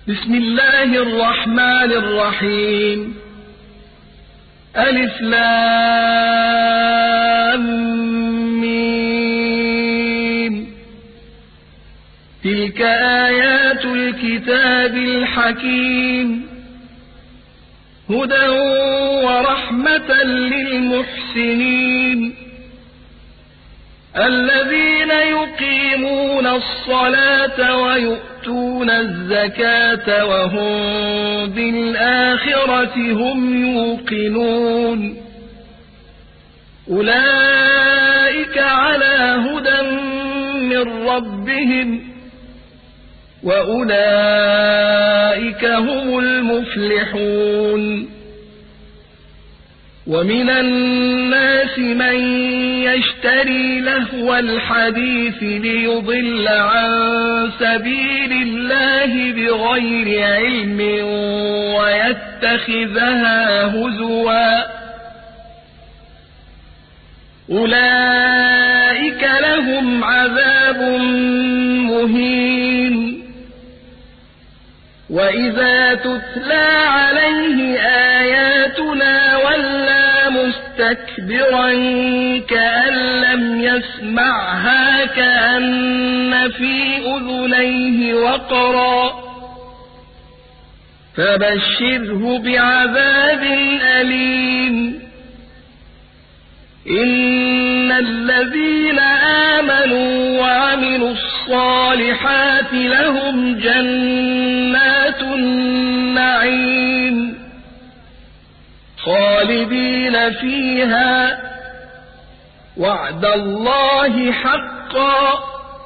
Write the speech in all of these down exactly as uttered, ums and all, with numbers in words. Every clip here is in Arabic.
بسم الله الرحمن الرحيم. ألف لام ميم. تلك آيات الكتاب الحكيم، هدى ورحمة للمحسنين الذين يقيمون الصلاة ويؤتون الزكاة وهم بالآخرة هم يوقنون. أولئك على هدى من ربهم وأولئك هم المفلحون. ومن الناس من يشتري لهو الحديث ليضل عن سبيل الله بغير علم ويتخذها هزوا، أولئك لهم عذاب مهين. وإذا تتلى عليه آياتنا ولى مستكبرا كأن لم يسمعها كأن في أذنيه وقرا، فبشره بعذاب أليم. إن الذين آمنوا وعملوا الصالحات لهم جنات النعيم خالدين فيها، وعد الله حقا،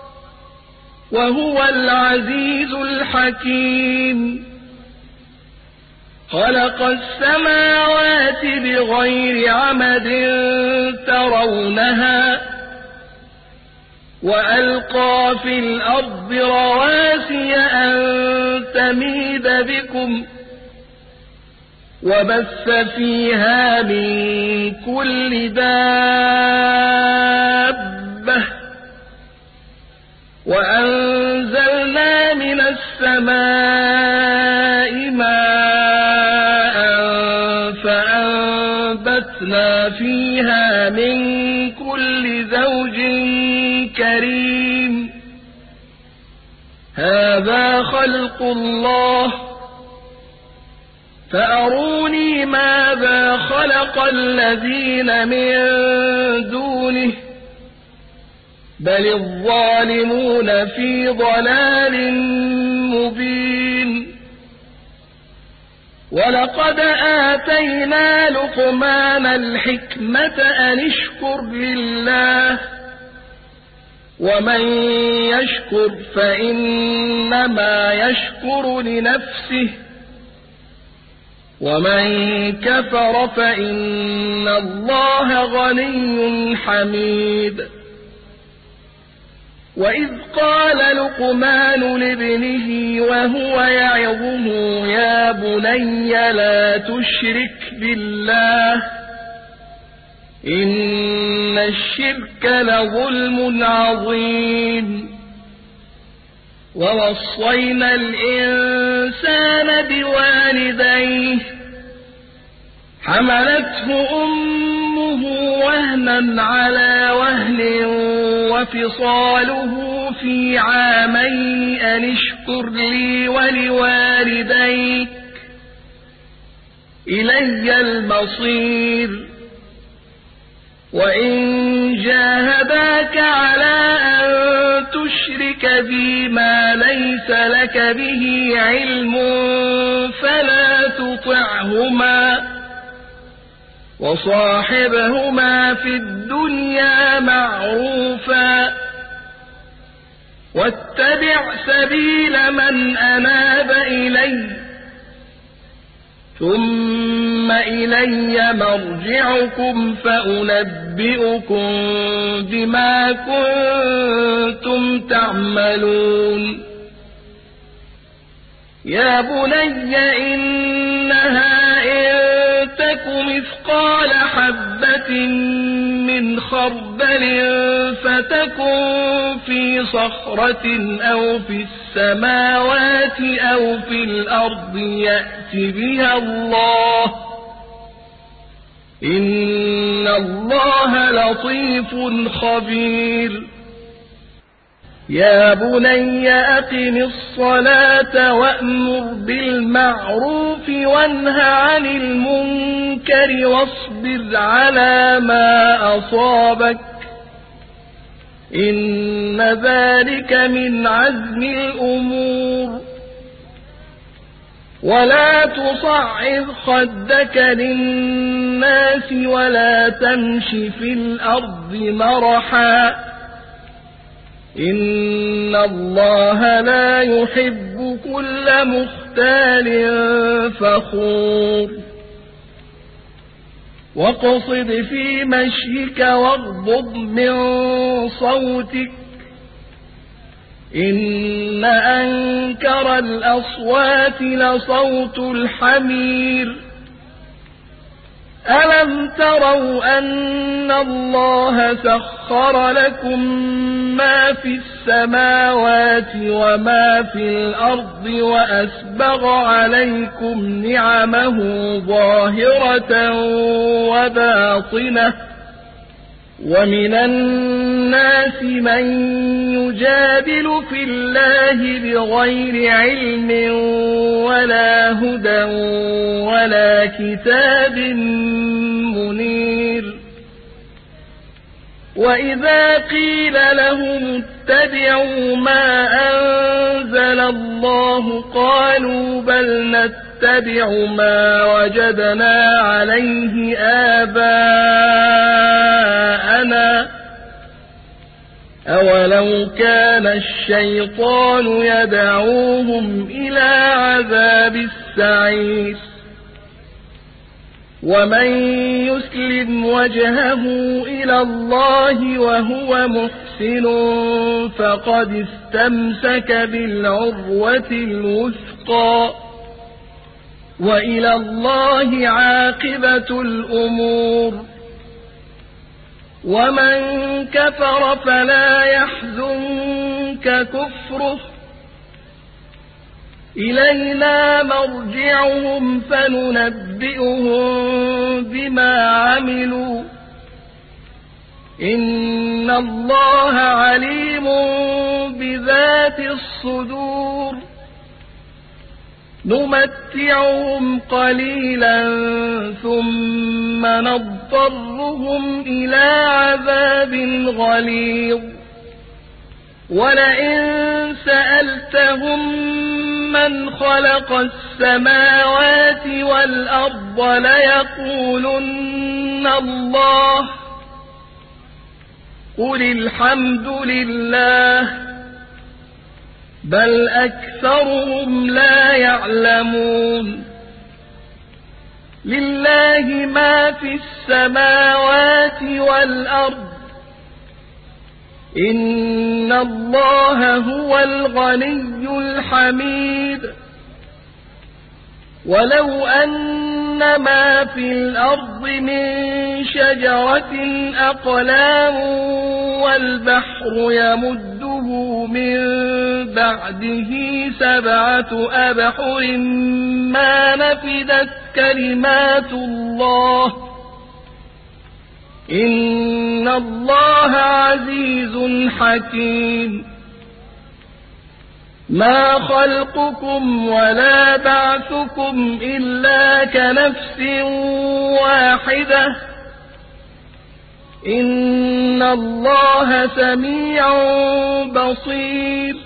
وهو العزيز الحكيم. خلق السماوات بغير عمد ترونها، وألقى في الأرض رواسي أن تميد بكم، وبث فيها من كل دابة، وأنزلنا من السماء ماء فأنبتنا فيها من كل زوج كريم. هذا خلق الله، فأروني ماذا خلق الذين من دونه، بل الظالمون في ضلال مبين. ولقد آتينا لقمان الحكمة أن اشكر لله، ومن يشكر فإنما يشكر لنفسه، ومن كفر فإن الله غني حميد. وإذ قال لقمان لابنه وهو يعظه يا بني لا تشرك بالله إن الشرك لظلم عظيم. ووصينا الإنسان بوالديه حملته أمه وهنا على وهن وفصاله في عامين أن اشكر لي ولوالديك إلي المصير. وإن جاهداك على أن تشرك بي ما ليس لك به علم فلا تطعهما، وصاحبهما في الدنيا معروفا، واتبع سبيل من أناب إلي، ثم إلي مرجعكم فأنبئكم بما كنتم تعملون. يا بني إنها إن تك مثقال حبة من خردل فتكن في صخرة أو في السماء السماوات أو في الأرض يأت بها الله إن الله لطيف خبير يا بني أقم الصلاة وأمر بالمعروف وانه عن المنكر واصبر على ما أصابك إن ذلك من عزم الأمور ولا تصعر خدك للناس ولا تمش في الأرض مرحا إن الله لا يحب كل مختال فخور واقصد في مشيك واغضض من صوتك إن أنكر الأصوات لصوت الحمير ألم تروا أن الله سخر لكم ما في السماوات وما في الأرض وأسبغ عليكم نعمه ظاهرة وباطنة ومن الناس من يجادل في الله بغير علم ولا هدى ولا كتاب منير وإذا قيل لهم اتبعوا ما أنزل الله قالوا بل نتبع ما وجدنا عليه آباءنا أولو كان الشيطان يدعوهم إلى عذاب السعير ومن يسلم وجهه إلى الله وهو محسن فقد استمسك بالعروة الوثقى وإلى الله عاقبة الأمور ومن كفر فلا يحزنك كفره إلينا مرجعهم فننبئهم بما عملوا إن الله عليم بذات الصدور نمتعهم قليلا ثم نضطرهم إلى عذاب غليظ ولئن سألتهم من خلق السماوات والأرض ليقولن الله قل الحمد لله بل أكثرهم لا يعلمون لله ما في السماوات والأرض إن الله هو الغني الحميد ولو أن ما في الأرض من شجرة أقلام والبحر يمده من بعده سبعة أبحر ما نفدت كلمات الله إن الله عزيز حكيم ما خلقكم ولا بعثكم إلا كنفس واحدة إن الله سميع بصير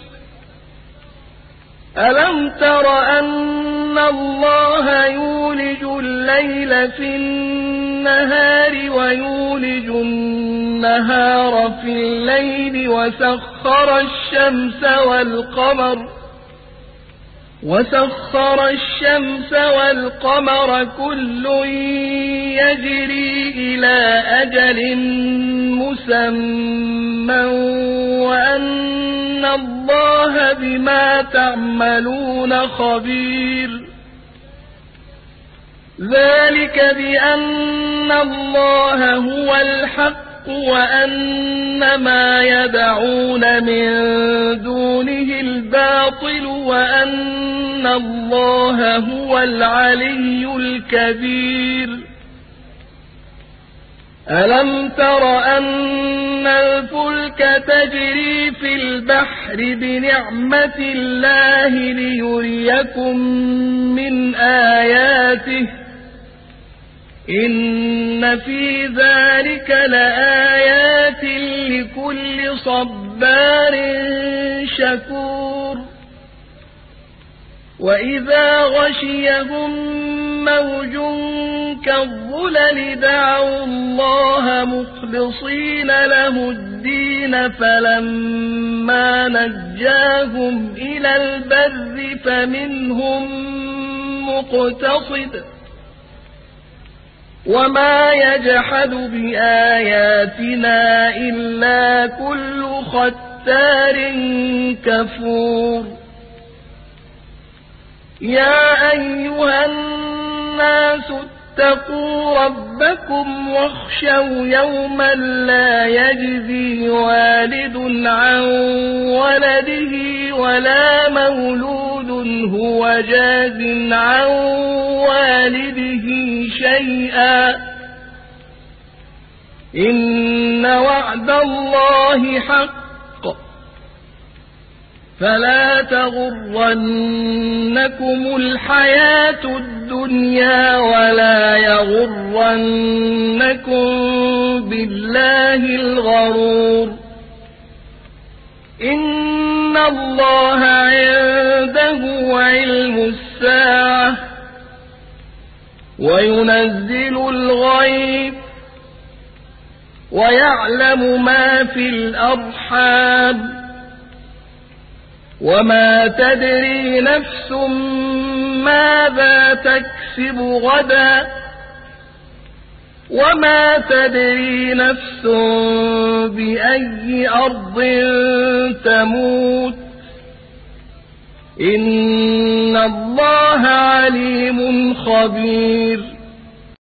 ألم تر أن الله يولج الليل في النهار ويولج النهار في الليل وسخر الشمس والقمر وسخر الشمس والقمر كل يجري إلى أجل مسمى وأن الله بما تعملون خبير ذلك بأن الله هو الحق وأن ما يدعون من دونه الباطل وأن الله هو العلي الكبير ألم تر أن الفلك تجري في البحر بنعمة الله ليريكم من آياته إن في ذلك لآيات لكل صبار شكور وإذا غشيهم موج كالظلل دعوا الله مخلصين له الدين فلما نجاهم إلى البر فمنهم مقتصد وما يجحد بآياتنا إلا كل ختار كفور يا أيها الناس اتقوا ربكم واخشوا يوما لا يجزي والد عن ولده ولا مولود هو جاز عن والده شيئا إن وعد الله حق فلا تغرنكم الحياة الدنيا ولا يغرنكم بالله الغرور إن الله عنده علم الساعة وينزل الغيث ويعلم ما في الأرحام وما تدري نفس ماذا تكسب غدا وما تدري نفس بأي أرض تموت إن الله عليم خبير